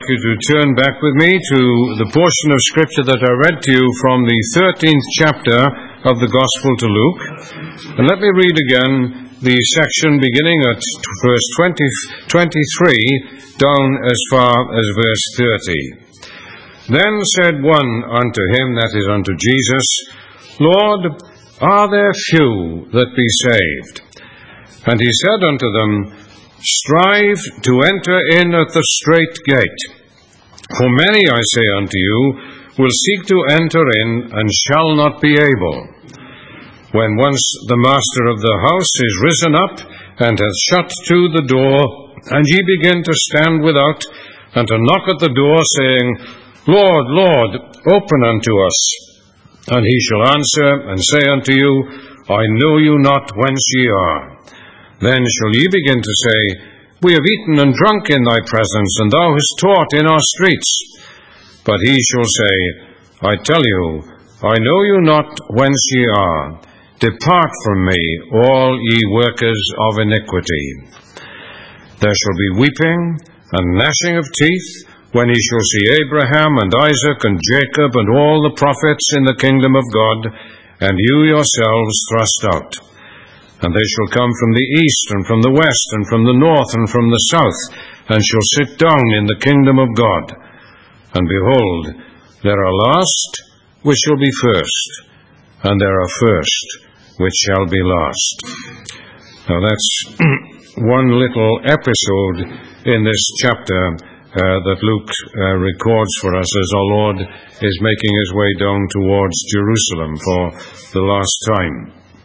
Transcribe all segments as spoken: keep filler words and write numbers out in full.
You to turn back with me to the portion of Scripture that I read to you from the thirteenth chapter of the Gospel to Luke. And let me read again the section beginning at verse twenty, twenty-three down as far as verse thirty. Then said one unto him, that is unto Jesus, Lord, are there few that be saved? And he said unto them, Strive to enter in at the strait gate. For many, I say unto you, will seek to enter in, and shall not be able. When once the master of the house is risen up, and hath shut to the door, and ye begin to stand without, and to knock at the door, saying, Lord, Lord, open unto us. And he shall answer, and say unto you, I know you not whence ye are. Then shall ye begin to say, We have eaten and drunk in thy presence, and thou hast taught in our streets. But he shall say, I tell you, I know you not whence ye are. Depart from me, all ye workers of iniquity. There shall be weeping and gnashing of teeth, when ye shall see Abraham and Isaac and Jacob and all the prophets in the kingdom of God, and you yourselves thrust out. And they shall come from the east, and from the west, and from the north, and from the south, and shall sit down in the kingdom of God. And behold, there are last which shall be first, and there are first which shall be last. Now that's one little episode in this chapter uh, that Luke uh, records for us as our Lord is making his way down towards Jerusalem for the last time.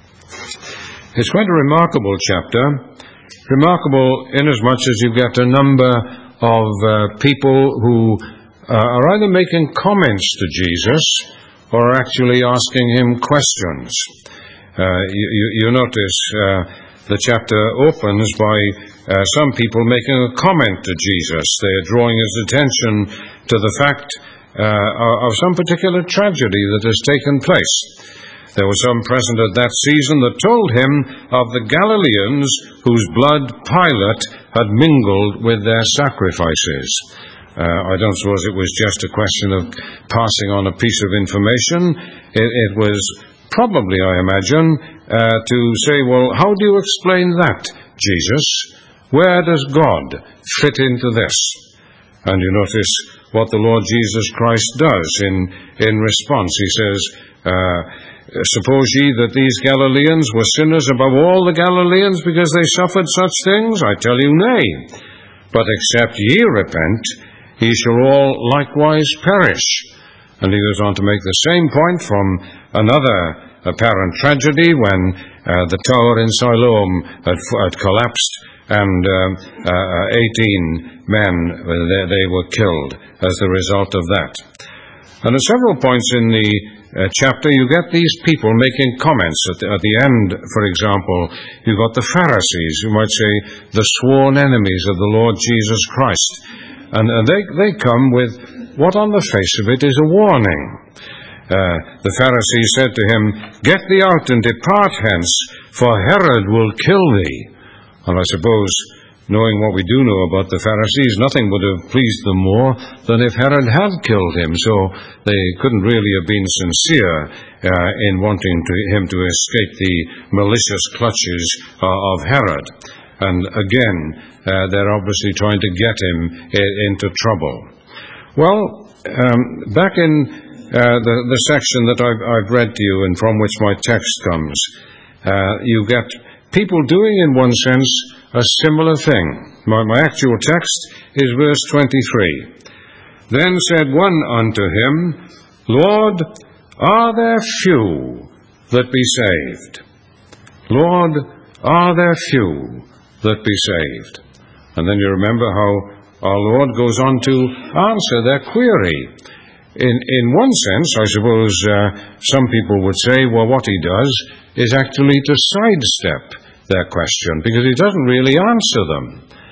It's quite a remarkable chapter, remarkable inasmuch as you get a number of uh, people who uh, are either making comments to Jesus or actually asking him questions. Uh, you, you, you notice uh, the chapter opens by uh, some people making a comment to Jesus. They are drawing his attention to the fact uh, of some particular tragedy that has taken place. There were some present at that season that told him of the Galileans whose blood Pilate had mingled with their sacrifices. Uh, I don't suppose it was just a question of passing on a piece of information. It, it was probably, I imagine, uh, to say, well, how do you explain that, Jesus? Where does God fit into this? And you notice what the Lord Jesus Christ does in, in response. He says, uh, Suppose ye that these Galileans were sinners above all the Galileans because they suffered such things? I tell you, nay. But except ye repent, ye shall all likewise perish. And he goes on to make the same point from another apparent tragedy when uh, the tower in Siloam had, had collapsed and uh, uh, eighteen men, they, they were killed as the result of that. And at several points in the Uh, chapter, you get these people making comments. At the, at the end, for example, you've got the Pharisees, who might say the sworn enemies of the Lord Jesus Christ. And, and they, they come with what on the face of it is a warning. Uh, the Pharisees said to him, Get thee out and depart hence, for Herod will kill thee. And I suppose, knowing what we do know about the Pharisees, nothing would have pleased them more than if Herod had killed him. So they couldn't really have been sincere uh, in wanting to, him to escape the malicious clutches uh, of Herod. And again, uh, they're obviously trying to get him I- into trouble. Well, um, back in uh, the, the section that I've, I've read to you and from which my text comes, uh, you get people doing, in one sense, a similar thing. My, my actual text is verse twenty-three. Then said one unto him, Lord, are there few that be saved? Lord, are there few that be saved? And then you remember how our Lord goes on to answer their query. In, in one sense, I suppose uh, some people would say, well, what he does is actually to sidestep their question, because he doesn't really answer them.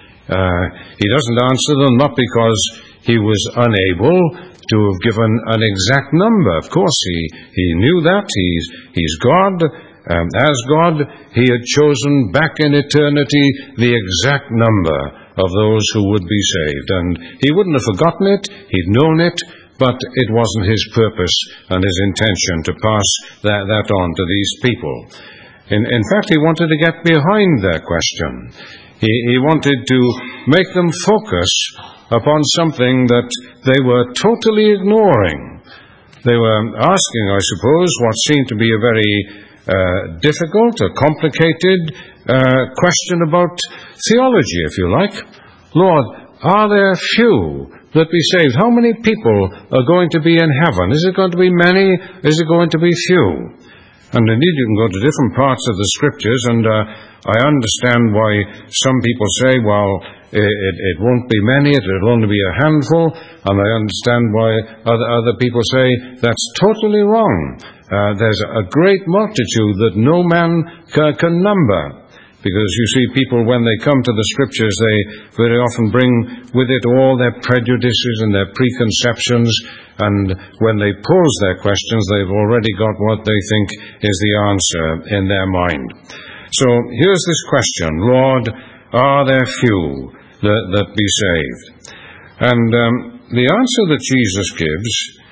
Uh, he doesn't answer them not because he was unable to have given an exact number. Of course, he, he knew that. He's, he's God. Um, as God, he had chosen back in eternity the exact number of those who would be saved. And he wouldn't have forgotten it, he'd known it, but it wasn't his purpose and his intention to pass that, that on to these people. In, in fact, he wanted to get behind their question. He, he wanted to make them focus upon something that they were totally ignoring. They were asking, I suppose, what seemed to be a very uh, difficult, a complicated uh, question about theology, if you like. Lord, are there few that be saved? How many people are going to be in heaven? Is it going to be many? Is it going to be few? And indeed, you can go to different parts of the Scriptures, and uh, I understand why some people say, well, it, it, it won't be many, it will only be a handful, and I understand why other, other people say that's totally wrong. Uh, there's a great multitude that no man ca- can number. Because you see, people, when they come to the Scriptures, they very often bring with it all their prejudices and their preconceptions, and when they pose their questions, they've already got what they think is the answer in their mind. So here's this question: Lord, are there few that, that be saved? And um, the answer that Jesus gives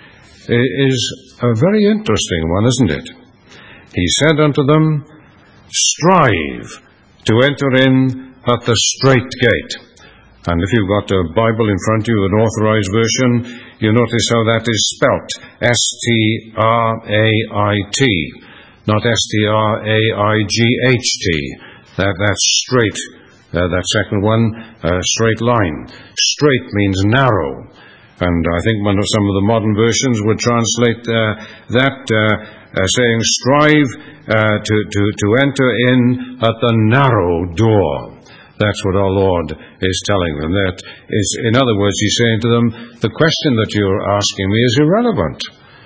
is a very interesting one, isn't it? He said unto them, strive to enter in at the strait gate. And if you've got a Bible in front of you, an authorized version, you notice how that is spelt. S T R A I T, not S T R A I G H T. That, that's straight. Uh, that second one, uh, straight line. Straight means narrow. And I think one of some of the modern versions would translate uh, that uh, Uh, saying, strive uh, to, to, to enter in at the narrow door. That's what our Lord is telling them. That is, in other words, he's saying to them, the question that you're asking me is irrelevant.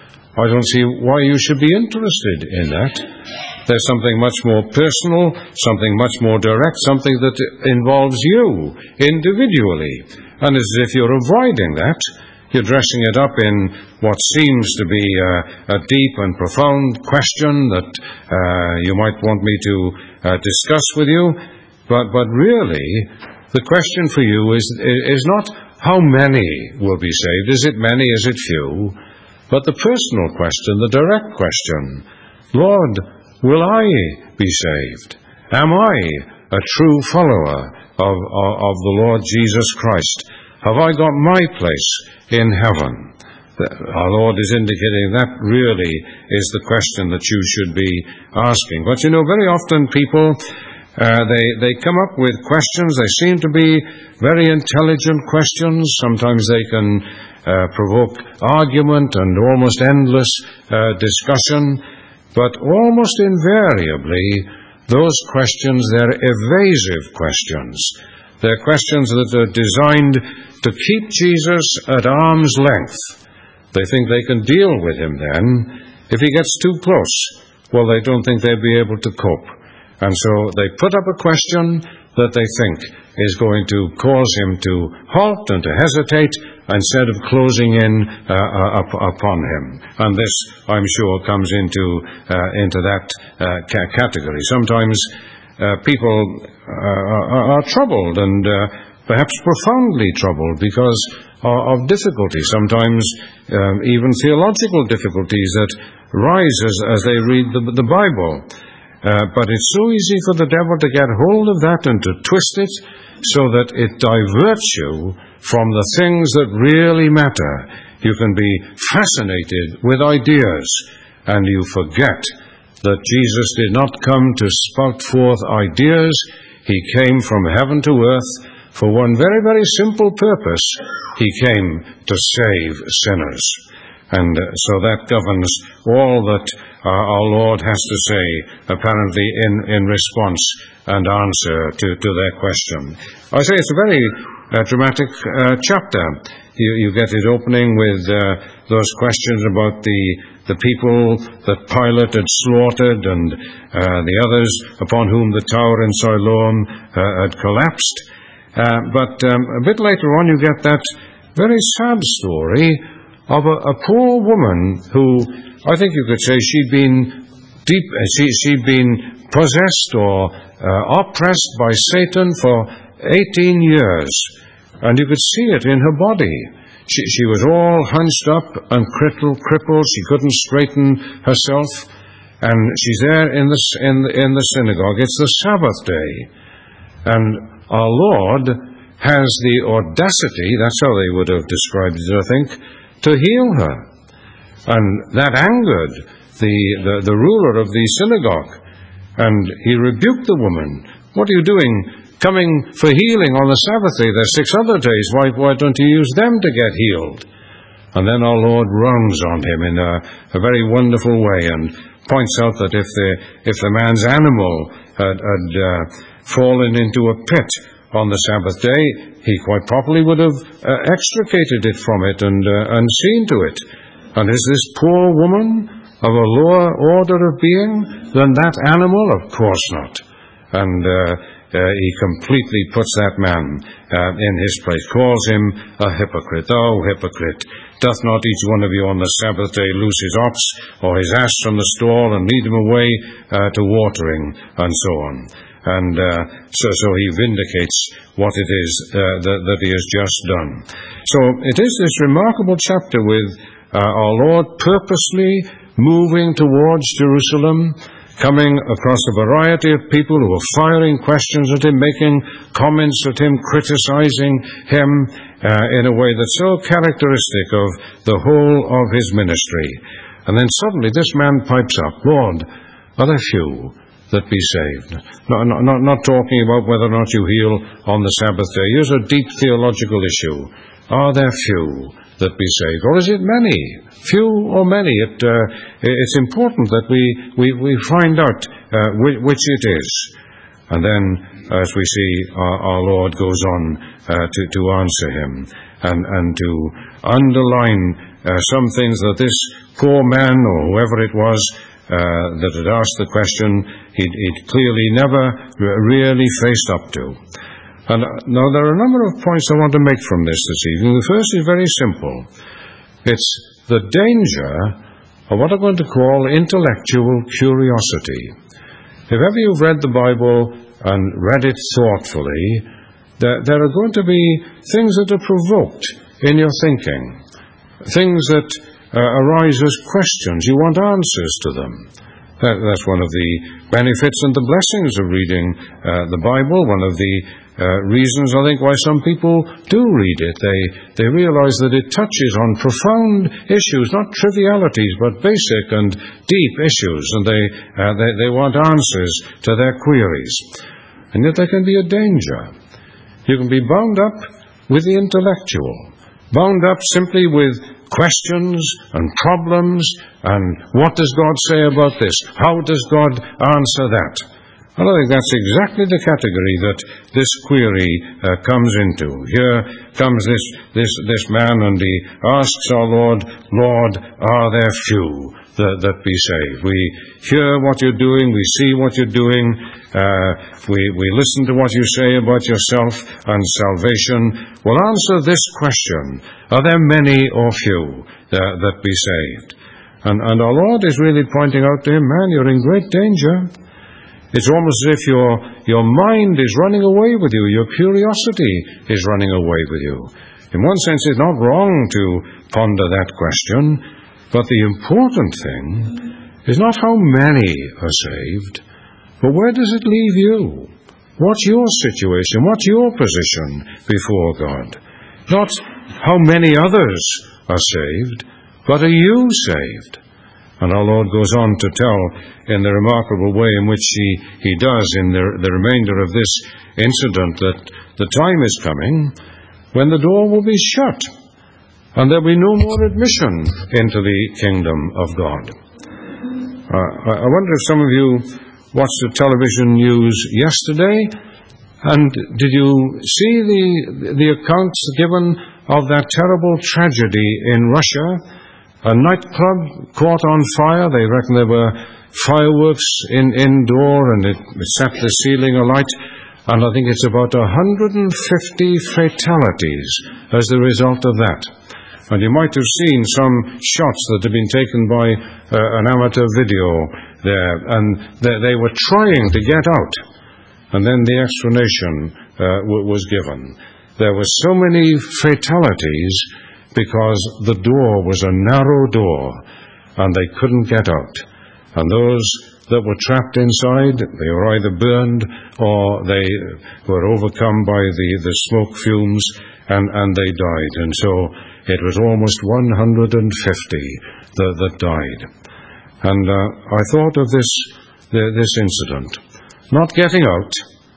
I don't see why you should be interested in that. There's something much more personal, something much more direct, something that involves you individually. And it's as if you're avoiding that. You're dressing it up in what seems to be uh, a deep and profound question that uh, you might want me to uh, discuss with you. But, but really, the question for you is, is not how many will be saved. Is it many? Is it few? But the personal question, the direct question, Lord, will I be saved? Am I a true follower of, of, of the Lord Jesus Christ? Have I got my place in heaven? Our Lord is indicating that really is the question that you should be asking. But you know, very often people, uh, they, they come up with questions. They seem to be very intelligent questions. Sometimes they can uh, provoke argument and almost endless uh, discussion. But almost invariably, those questions, they're evasive questions. They're questions that are designed to keep Jesus at arm's length. They think they can deal with him then. If he gets too close, well, they don't think they'll be able to cope. And so they put up a question that they think is going to cause him to halt and to hesitate instead of closing in uh, up, upon him. And this, I'm sure, comes into, uh, into that uh, ca- category. Sometimes uh, people uh, are, are troubled and uh, perhaps profoundly troubled because of difficulty, sometimes um, even theological difficulties that rise as, as they read the, the Bible. Uh, but it's so easy for the devil to get hold of that and to twist it so that it diverts you from the things that really matter. You can be fascinated with ideas and you forget that Jesus did not come to spout forth ideas. He came from heaven to earth for one very, very simple purpose. He came to save sinners. And uh, so that governs all that uh, our Lord has to say, apparently, in, in response and answer to, to their question. I say it's a very uh, dramatic uh, chapter. You, you get it opening with uh, those questions about the, the people that Pilate had slaughtered and uh, the others upon whom the tower in Siloam uh, had collapsed. Uh, but um, a bit later on you get that very sad story of a, a poor woman who, I think you could say she'd been deep, she, she'd been possessed or uh, oppressed by Satan for eighteen years, and you could see it in her body. She, she was all hunched up and crippled, crippled. She couldn't straighten herself. And she's there in the, in, the, in the synagogue. It's the Sabbath day. And our Lord has the audacity, that's how they would have described it, I think, to heal her. And that angered the, the, the ruler of the synagogue. And he rebuked the woman. What are you doing coming for healing on the Sabbath day? There's six other days. Why, why don't you use them to get healed? And then our Lord rounds on him in a, a very wonderful way and points out that if the, if the man's animal had, had uh, fallen into a pit on the Sabbath day, he quite properly would have uh, extricated it from it and, uh, and seen to it. And is this poor woman of a lower order of being than that animal? Of course not. And uh, uh, he completely puts that man uh, in his place, calls him a hypocrite. Oh, hypocrite, doth not each one of you on the Sabbath day loose his ox or his ass from the stall and lead him away uh, to watering, and so on. And uh, so, so he vindicates what it is uh, that, that he has just done. So it is this remarkable chapter with uh, our Lord purposely moving towards Jerusalem, coming across a variety of people who were firing questions at him, making comments at him, criticizing him uh, in a way that's so characteristic of the whole of his ministry. And then suddenly this man pipes up, Lord, are there few that be saved? Not, not, not talking about whether or not you heal on the Sabbath day. Here's a deep theological issue. Are there few that be saved? Or is it many? Few or many? It, uh, it's important that we, we, we find out uh, which, which it is. And then, as we see, our, our Lord goes on uh, to, to answer him and, and to underline uh, some things that this poor man, or whoever it was, uh, that had asked the question, he'd, he'd clearly never really faced up to. And now there are a number of points I want to make from this this evening. The first is very simple. It's the danger of what I'm going to call intellectual curiosity. If ever you've read the Bible and read it thoughtfully, there, there are going to be things that are provoked in your thinking, things that uh, arise as questions. You want answers to them. That, that's one of the benefits and the blessings of reading uh, the Bible, one of the Uh, reasons, I think, why some people do read it. They they realize that it touches on profound issues, not trivialities, but basic and deep issues, and they, uh, they, they want answers to their queries. And yet there can be a danger. You can be bound up with the intellectual, bound up simply with questions and problems, and what does God say about this? How does God answer that? And I think that's exactly the category that this query uh, comes into. Here comes this, this, this man, and he asks our Lord, Lord, are there few that, that be saved? We hear what you're doing, we see what you're doing, uh, we, we listen to what you say about yourself and salvation. Well, answer this question, are there many or few that, that be saved? And, and our Lord is really pointing out to him, man, you're in great danger. It's almost as if your, your mind is running away with you. Your curiosity is running away with you. In one sense, it's not wrong to ponder that question, but the important thing is not how many are saved, but where does it leave you? What's your situation? What's your position before God? Not how many others are saved, but are you saved? And our Lord goes on to tell in the remarkable way in which he, he does in the, the remainder of this incident that the time is coming when the door will be shut and there'll be no more admission into the kingdom of God. Uh, I wonder if some of you watched the television news yesterday, and did you see the, the accounts given of that terrible tragedy in Russia? A nightclub caught on fire. They reckon there were fireworks in, indoor, and it, it set the ceiling alight. And I think it's about one hundred fifty fatalities as the result of that. And you might have seen some shots that have been taken by uh, an amateur video there, and they, they were trying to get out. And then the explanation uh, w- was given. There were so many fatalities because the door was a narrow door and they couldn't get out. And those that were trapped inside, they were either burned or they were overcome by the, the smoke fumes and, and they died. And so it was almost one hundred fifty that, that died. And uh, I thought of this, the, this incident. Not getting out,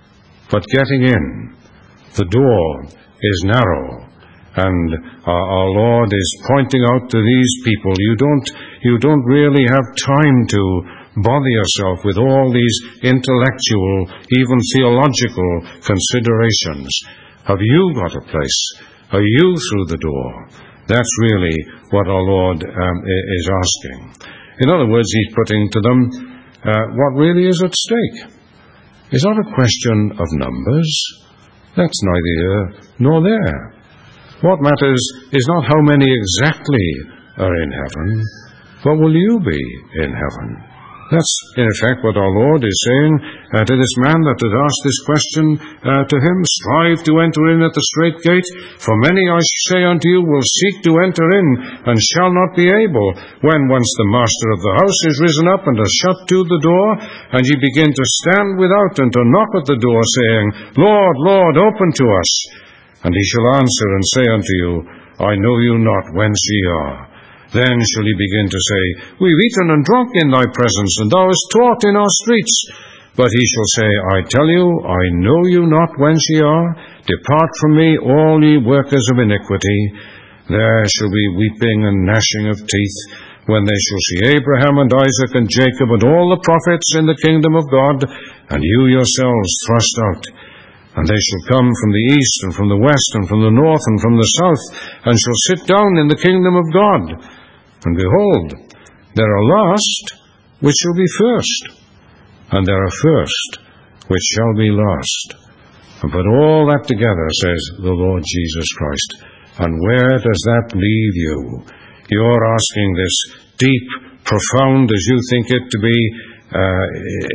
but getting in. The door is narrow. And our, our Lord is pointing out to these people, you don't, you don't really have time to bother yourself with all these intellectual, even theological considerations. Have you got a place? Are you through the door? That's really what our Lord um, is asking. In other words, he's putting to them uh, what really is at stake. It's not a question of numbers. That's neither here nor there. What matters is not how many exactly are in heaven, but will you be in heaven? That's, in effect, what our Lord is saying uh, to this man that had asked this question uh, to him. Strive to enter in at the strait gate, for many, I say unto you, will seek to enter in, and shall not be able, when once the master of the house is risen up, and has shut to the door, and ye begin to stand without, and to knock at the door, saying, Lord, Lord, open to us. And he shall answer and say unto you, I know you not whence ye are. Then shall he begin to say, We've eaten and drunk in thy presence, and thou hast taught in our streets. But he shall say, I tell you, I know you not whence ye are. Depart from me, all ye workers of iniquity. There shall be weeping and gnashing of teeth, when they shall see Abraham and Isaac and Jacob and all the prophets in the kingdom of God, and you yourselves thrust out. And they shall come from the east, and from the west, and from the north, and from the south, and shall sit down in the kingdom of God. And behold, there are last which shall be first, and there are first which shall be last. And put all that together, says the Lord Jesus Christ. And where does that leave you? You're asking this deep, profound, as you think it to be, uh,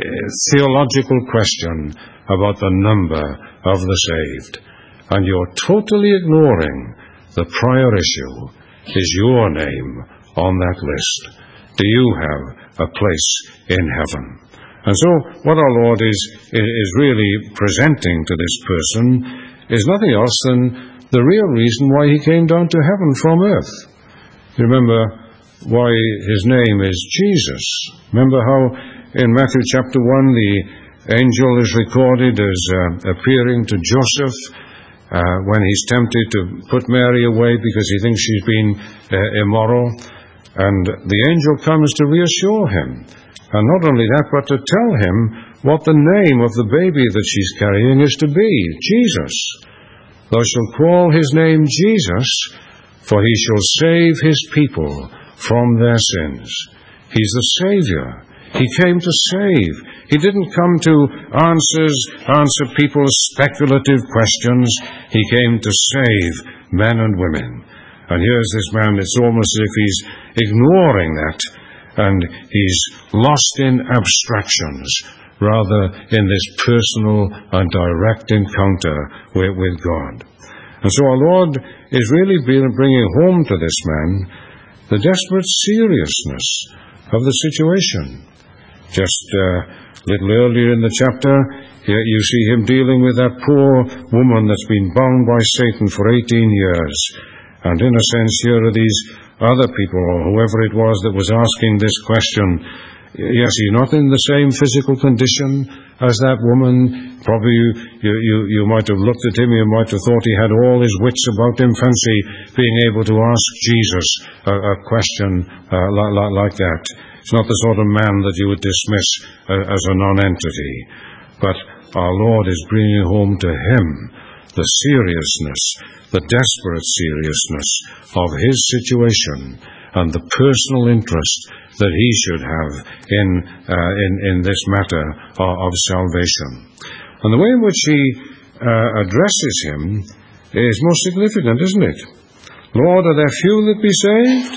theological question about the number of the saved. And you're totally ignoring the prior issue. Is your name on that list? Do you have a place in heaven? And so what our Lord is, is really presenting to this person is nothing else than the real reason why he came down to heaven from earth. You remember why his name is Jesus. Remember how in Matthew chapter one the angel is recorded as uh, appearing to Joseph uh, when he's tempted to put Mary away because he thinks she's been uh, immoral. And the angel comes to reassure him. And not only that, but to tell him what the name of the baby that she's carrying is to be, Jesus. Thou shalt call his name Jesus, for he shall save his people from their sins. He's the Savior. He came to save. He didn't come to answers, answer people's speculative questions. He came to save men and women. And here's this man, it's almost as if he's ignoring that, and he's lost in abstractions, rather in this personal and direct encounter with, with God. And so our Lord is really bringing home to this man the desperate seriousness of the situation. Just uh, a little earlier in the chapter, here you see him dealing with that poor woman that's been bound by Satan for eighteen years. And in a sense, here are these other people, or whoever it was that was asking this question. Yes, he's not in the same physical condition as that woman. Probably you, you, you, you might have looked at him, you might have thought he had all his wits about him. Fancy being able to ask Jesus a, a question uh, like, like, like that. It's not the sort of man that you would dismiss uh, as a non-entity. But our Lord is bringing home to him the seriousness, the desperate seriousness of his situation and the personal interest that he should have in uh, in, in this matter of, of salvation. And the way in which he uh, addresses him is most significant, isn't it? Lord, are there few that be saved?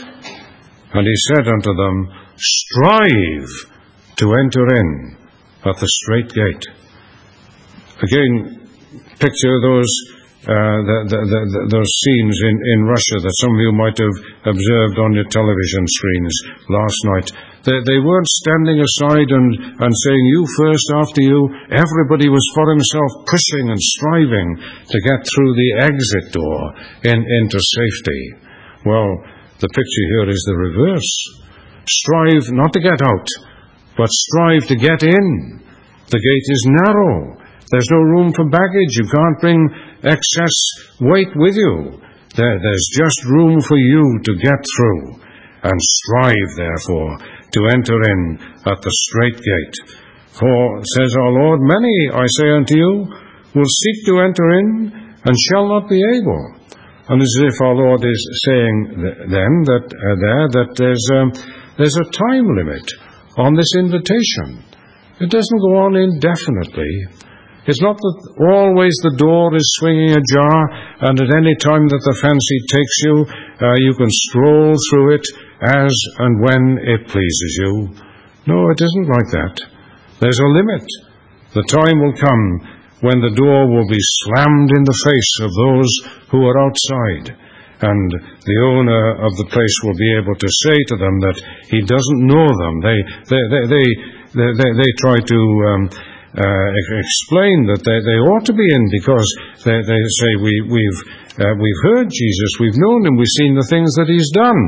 And he said unto them, Strive to enter in at the strait gate. Again, picture those uh, the, the, the, the, those scenes in, in Russia that some of you might have observed on your television screens last night. They, they weren't standing aside and, and saying, you first, after you. Everybody was for himself, pushing and striving to get through the exit door in, into safety. Well, the picture here is the reverse. Strive not to get out, but strive to get in. The gate is narrow. There's no room for baggage. You can't bring excess weight with you. There, there's just room for you to get through. And strive, therefore, to enter in at the strait gate. For, says our Lord, many, I say unto you, will seek to enter in, and shall not be able. And as if our Lord is saying then that uh, there that there's um, there's a time limit on this invitation. It doesn't go on indefinitely. It's not that always the door is swinging ajar, and at any time that the fancy takes you, uh, you can stroll through it as and when it pleases you. No, it isn't like that. There's a limit. The time will come when the door will be slammed in the face of those who are outside, and the owner of the place will be able to say to them that he doesn't know them. They they they they they, they, they try to um, uh, explain that they, they ought to be in because they, they say we we've uh, we've heard Jesus, we've known him, we've seen the things that he's done,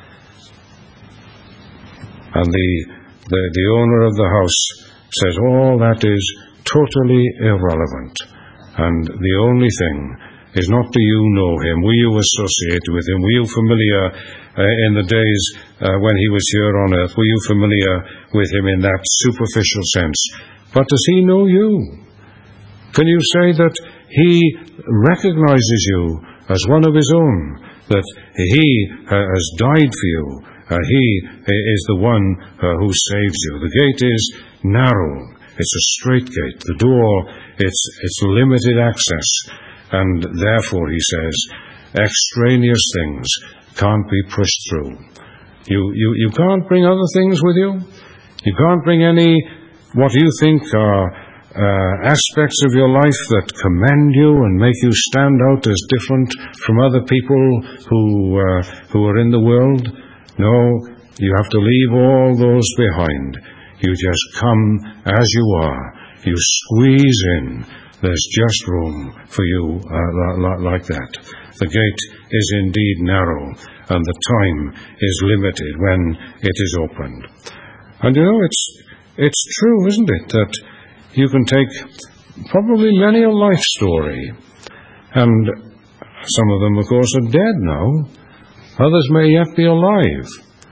and the the, the owner of the house says all that is totally irrelevant, and the only thing is not do you know him, were you associated with him, were you familiar uh, in the days uh, when he was here on earth, were you familiar with him in that superficial sense, but does he know you? Can you say that he recognizes you as one of his own, that he uh, has died for you, uh, he is the one uh, who saves you? The gate is narrow. It's a straight gate. The door, it's it's limited access. And therefore, he says, extraneous things can't be pushed through. You, you, you can't bring other things with you. You can't bring any, what you think are uh, aspects of your life that commend you and make you stand out as different from other people who, uh, who are in the world. No, you have to leave all those behind. You just come as you are. You squeeze in. There's just room for you uh, like that. The gate is indeed narrow, and the time is limited when it is opened. And you know, it's it's true, isn't it, that you can take probably many a life story, and some of them, of course, are dead now. Others may yet be alive,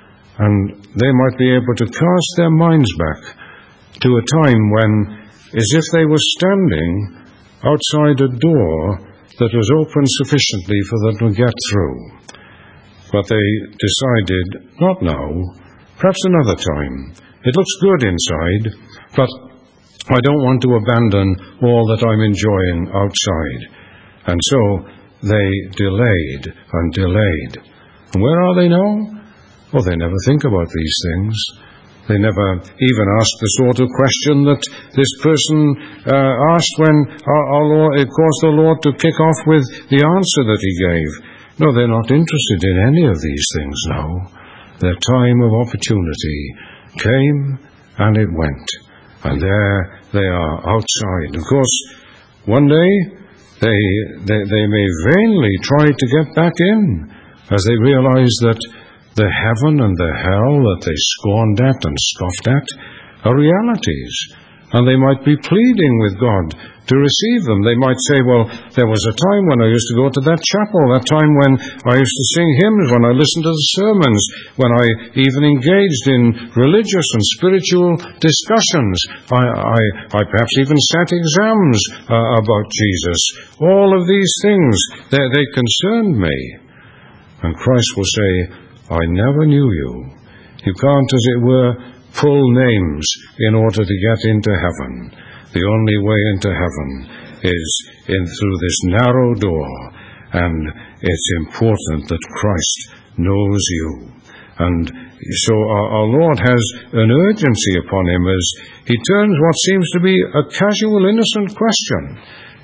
and they might be able to cast their minds back to a time when, as if they were standing outside a door that was open sufficiently for them to get through. But they decided, not now, perhaps another time. It looks good inside, but I don't want to abandon all that I'm enjoying outside. And so they delayed and delayed. And where are they now? Oh, they never think about these things. They never even ask the sort of question that this person uh, asked when our, our Lord, it caused the Lord to kick off with the answer that he gave. No, they're not interested in any of these things now. Their time of opportunity came and it went. And there they are outside. Of course, one day they, they, they may vainly try to get back in as they realize that the heaven and the hell that they scorned at and scoffed at are realities. And they might be pleading with God to receive them. They might say, well, there was a time when I used to go to that chapel, that time when I used to sing hymns, when I listened to the sermons, when I even engaged in religious and spiritual discussions. I, I, I perhaps even sat exams uh, about Jesus. All of these things, they, they concerned me. And Christ will say, I never knew you. You can't, as it were, pull names in order to get into heaven. The only way into heaven is in through this narrow door, and it's important that Christ knows you. And so our, our Lord has an urgency upon him as he turns what seems to be a casual, innocent question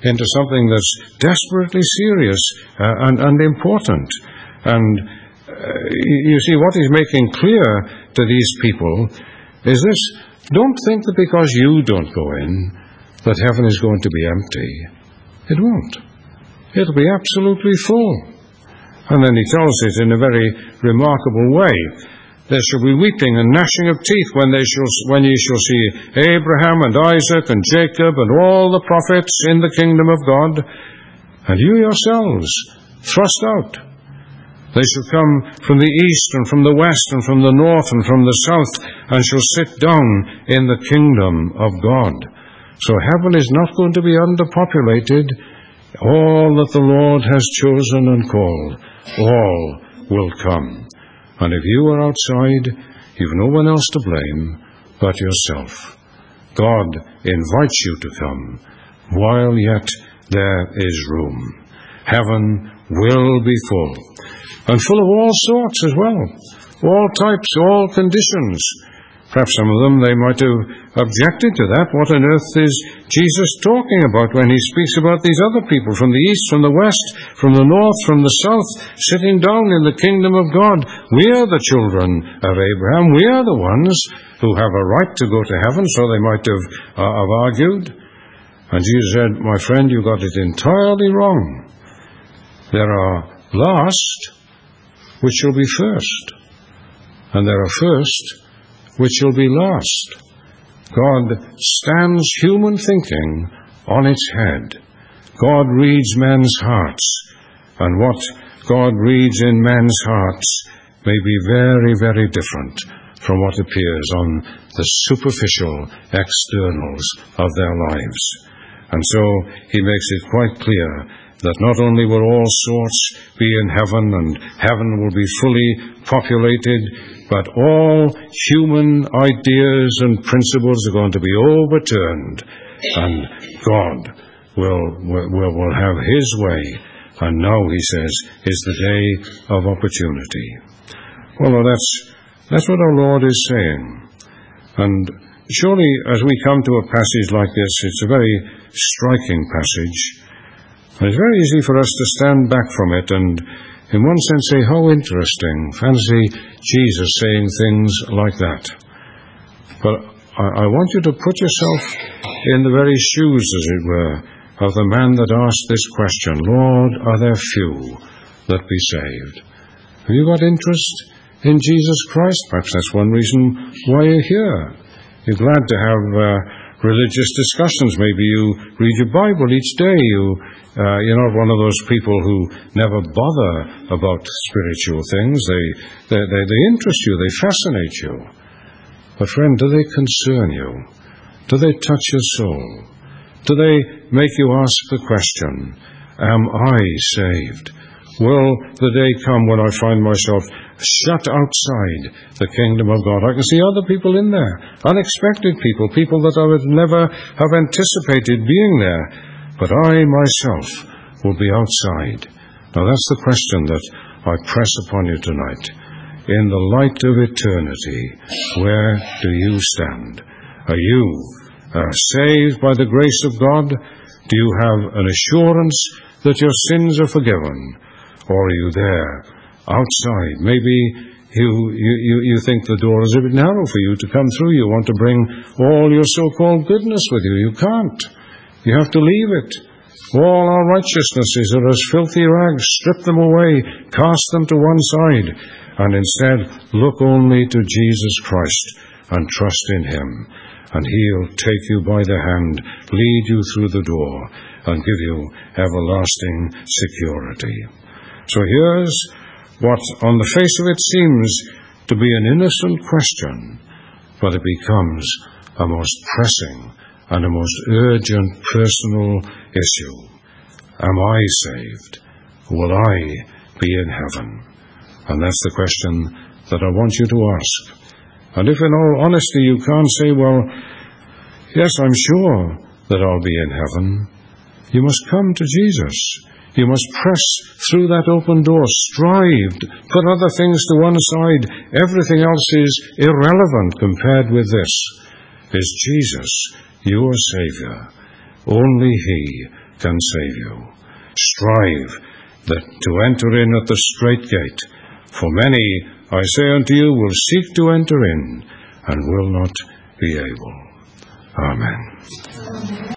into something that's desperately serious uh, and, and important. And uh, you see, what he's making clear to these people is this: don't think that because you don't go in, that heaven is going to be empty. It won't. It'll be absolutely full. And then he tells it in a very remarkable way. There shall be weeping and gnashing of teeth when they shall, when ye shall see Abraham and Isaac and Jacob and all the prophets in the kingdom of God, and you yourselves thrust out. They shall come from the east and from the west and from the north and from the south, and shall sit down in the kingdom of God. So heaven is not going to be underpopulated. All that the Lord has chosen and called, all will come. And if you are outside, you've no one else to blame but yourself. God invites you to come while yet there is room. Heaven will be full, and full of all sorts as well, all types, all conditions. Perhaps some of them, they might have objected to that. What on earth is Jesus talking about when he speaks about these other people from the east, from the west, from the north, from the south, sitting down in the kingdom of God? We are the children of Abraham. We are the ones who have a right to go to heaven, so they might have, uh, have argued. And Jesus said, my friend, you got it entirely wrong. There are last, which shall be first, and there are first, which shall be last. God stands human thinking on its head. God reads men's hearts, and what God reads in men's hearts may be very, very different from what appears on the superficial externals of their lives. And so he makes it quite clear that not only will all sorts be in heaven, and heaven will be fully populated, but all human ideas and principles are going to be overturned, and God will, will, will have his way. And now, he says, is the day of opportunity. Well, that's, that's what our Lord is saying. And surely, as we come to a passage like this, it's a very striking passage. And it's very easy for us to stand back from it and, in one sense, say, how interesting. Fancy Jesus saying things like that. But I, I want you to put yourself in the very shoes, as it were, of the man that asked this question, Lord, are there few that be saved? Have you got interest in Jesus Christ? Perhaps that's one reason why you're here. You're glad to have uh, religious discussions. Maybe you read your Bible each day. You, uh, you're not one of those people who never bother about spiritual things. They, they, they, they interest you. They fascinate you. But friend, do they concern you? Do they touch your soul? Do they make you ask the question, am I saved? Will the day come when I find myself shut outside the kingdom of God? I can see other people in there, unexpected people, people that I would never have anticipated being there, but I myself will be outside. Now that's the question that I press upon you tonight. In the light of eternity, where do you stand? Are you uh, saved by the grace of God? Do you have an assurance that your sins are forgiven? Or are you there, outside? Maybe you, you, you, you think the door is a bit narrow for you to come through. You want to bring all your so-called goodness with you. You can't. You have to leave it. All our righteousnesses are as filthy rags. Strip them away. Cast them to one side. And instead, look only to Jesus Christ and trust in him. And he'll take you by the hand, lead you through the door, and give you everlasting security. So here's what on the face of it seems to be an innocent question, but it becomes a most pressing and a most urgent personal issue. Am I saved? Will I be in heaven? And that's the question that I want you to ask. And if in all honesty you can't say, well, yes, I'm sure that I'll be in heaven, you must come to Jesus. You must press through that open door, strive, put other things to one side. Everything else is irrelevant compared with this. Is Jesus your Savior? Only He can save you. Strive that to enter in at the strait gate, for many, I say unto you, will seek to enter in, and will not be able. Amen.